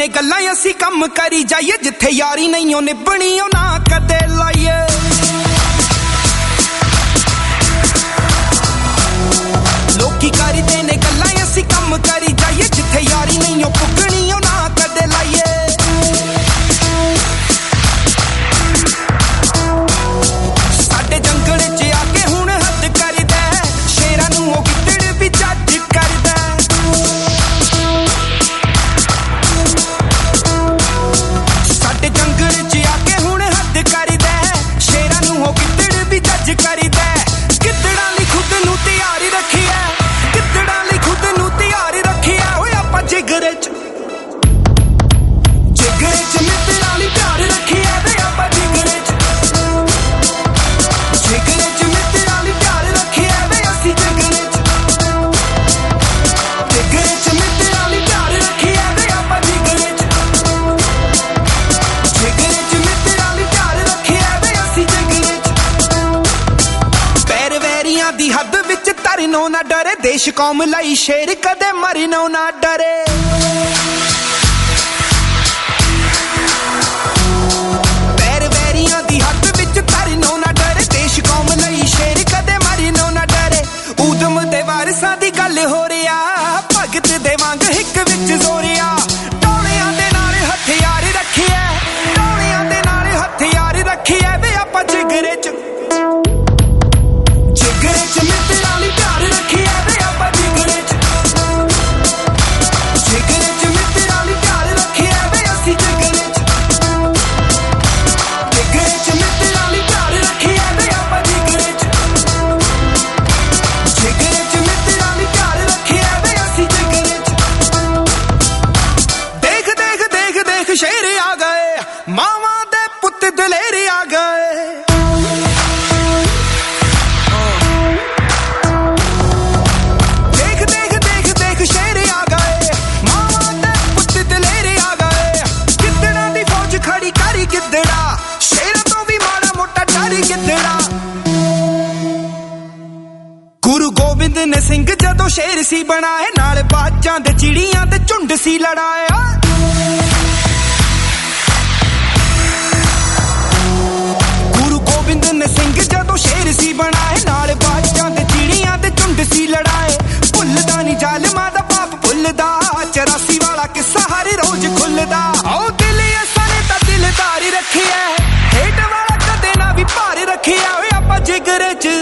ਨੇ ਗੱਲਾਂ ਅਸੀਂ ਕੰਮ ਕਰੀ ਜਾਈਏ ਜਿੱਥੇ ਯਾਰੀ ਨਹੀਂ ਉਹ ਨਿਭਣੀ ਉਹ ਨਾ ਕਦੇ ਲਾਈਏ ਲੋਕੀ ਕਰਦੇ ਨੇ ਗੱਲਾਂ ਅਸੀਂ ਕੰਮ ਕਰੀ ਜਾਈਏ ਜਿੱਥੇ ਯਾਰੀ ਨਹੀਂ ਉਹ ਪੁੱਗਣੀ ਉਹ ਨਾ ਕਦੇ ਲਾਈਏ ਸਾਡੇ ਜੰਗਲ 'ਚ ਆ ਕੇ ਹੁਣ ਹੱਦ ਕਰਦਾ ਸ਼ੇਰਾਂ ਨੂੰ ਉਹ ਗਿੱਦੜ ਵੀ ਜੱਜ ਕਰਦਾ ਸਾਡੇ ਜੰਗਲ 'ਚ ਆ ਕੇ ਹੁਣ ਹੱਦ ਕਰਦਾ ਸ਼ੇਰਾਂ ਨੂੰ ਉਹ ਗਿੱਦੜ ਵੀ ਜੱਜ ਕਰਦਾ ਗਿੱਦੜਾਂ ਲਈ ਖੁਦ ਨੂੰ ਤਿਆਰੀ ਰੱਖਿਆ ਗਿੱਦੜਾਂ ਲਈ ਖੁਦ ਨੂੰ ਤਿਆਰੀ ਰੱਖਿਆ ਓਏ ਆਪਾਂ ਜਿਗਰੇ 'ਚ ਮਿੱਤਰਾਂ ਲਈ ਪਿਆਰ ਰੱਖਿਆ ਵੇ ਆਪਾਂ ਜਿਗਰੇ 'ਚ ਮਿੱਤਰਾਂ ਲਈ ਪਿਆਰ ਰੱਖਿਆ ਵੇ ਅਸੀਂ ਜਿਗਰੇ 'ਚ ਮਿੱਤਰਾਂ ਲਈ ਪਿਆਰ ਰੱਖਿਆ ਵੇ ਆਪਾਂ ਜਿਗਰੇ 'ਚ ਮਿੱਤਰਾਂ ਲਈ ਪਿਆਰ ਰੱਖਿਆ ਵੇ ਅਸੀਂ ਜਿਗਰੇ 'ਚ ਪੈਰ ਵੈਰੀਆਂ ਦੀ ਹੱਦ ਵਿੱਚ ਤਰਨੋਂ ਨਾ ਡਰੇ ਦੇਸ਼ ਕੌਮ ਲਈ ਸ਼ੇਰ ਕਦੇ ਮਰਨੋਂ ਨਾ ਡਰੇ ਪੈਰ ਵੈਰੀਆਂ ਦੀ ਹੱਦ ਵਿੱਚ ਤਰਨੋਂ ਨਾ ਡਰੇ ਦੇਸ਼ ਕੌਮ ਲਈ ਸ਼ੇਰ ਕਦੇ ਮਰਨੋਂ ਨਾ ਡਰੇ ਊਧਮ ਦੇ ਵਾਰਸਾਂ ਦੀ ਗੱਲ ਹੋ ਰਿਆ ਭਗਤ ਦੇ ਵਾਂਗ ਹਿੱਕ ਵਿੱਚ ਜ਼ੋਰਿਆ ਟੋਲਿਆਂ ਦੇ ਨਾਲ ਹਥਿਆਰ ਰੱਖਿਆ ਟੋਲਿਆਂ ਦੇ ਨਾਲ ਹਥਿਆਰ ਰੱਖਿਆ ਵੇ ਆਪਾਂ ਜਿਗਰੇ 'ਚ ਮਿੱਤਰਾਂ ਲਈ ਪਿਆਰ ਰੱਖਿਆ ਵੇ ਆਪਾਂ ਜਿਗਰੇ 'ਚ ਮਿੱਤਰਾਂ ਲਈ ਪਿਆਰ ਰੱਖਿਆ ਵੇ ਅਸੀਂ ਜਿਗਰੇ 'ਚ ਮਿੱਤਰਾਂ ਲਈ ਪਿਆਰ ਰੱਖਿਆ ਵੇ ਆਪਾਂ ਜਿਗਰੇ 'ਚ ਮਿੱਤਰਾਂ ਲਈ ਪਿਆਰ ਰੱਖਿਆ ਵੇ ਅਸੀਂ ਜਿਗਰੇ 'ਚ ਦੇਖ ਦੇਖ ਦੇਖ ਦੇਖ ਸ਼ੇਰ ਆ ਗਏ ਮਾਵਾਂ ਦੇ ਪੁੱਤ ਦਲੇਰ ਆ ਗਏ ਗਿੱਦੜਾ ਸ਼ੇਰਾਂ ਤੋਂ ਵੀ ਮਾੜਾ ਮੋਟਾ ਡਰ ਗਿੱਦੜਾ ਗੁਰੂ ਗੋਬਿੰਦ ਨੇ ਸਿੰਘ ਜਦੋਂ ਸ਼ੇਰ ਸੀ ਬਣਾਏ ਨਾਲ ਬਾਜਾਂ ਦੇ ਚਿੜੀਆਂ ਦੇ ਝੁੰਡ ਸੀ ਲੜਾਇਆ ਗੁਰੂ ਗੋਬਿੰਦ ਨੇ ਸਿੰਘ ਜਦੋਂ ਸ਼ੇਰ ਸੀ ਬਣਾਏ ਨਾਲ ਬਾਜਾਂ ਦੇ ਚਿੜੀਆਂ ਦੇ ਝੁੰਡ ਸੀ ਲੜਾਏ ਭੁੱਲਦਾ ਨਹੀਂ ਜ਼ਾਲਮਾਂ ਦਾ ਪਾਪ ਭੁੱਲਦਾ 84 ਵਾਲਾ ਕਿੱਸਾ ਹਰ ਰੋਜ਼ ਖੁੱਲਦਾ ਆਓ ਦਿਲ ਅਸਾਂ ਨੇ ਤਾਂ ਦਿਲਦਾਰੀ ਰੱਖਿਆ ਹੇਠ ਵਾਲਾ ਕਦੇ ਨਾ ਵੀ ਭਾਰ ਰੱਖਿਆ ਓਏ ਆਪਾਂ ਜਿਗਰੇ 'ਚ